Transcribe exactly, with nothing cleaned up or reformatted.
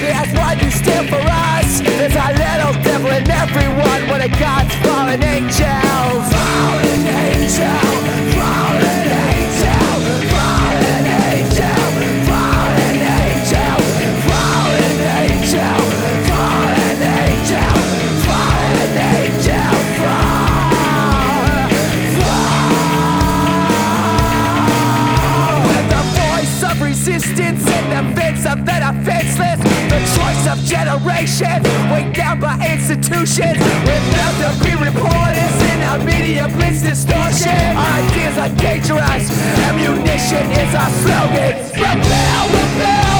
That's why you stand for us. There's a little devil in everyone. One of God's fallen angels. Fallen angel, fallen angel, fallen angel, fallen angel, fallen angel, fallen angel, fallen angel, fall, fall. With the voice of resistance in the midst of that offenseless, the choice of generations weighed down by institutions, with nothing to be reported in our media blitz distortion. Our ideas are dangerous, ammunition is our slogan. Rebel, rebel.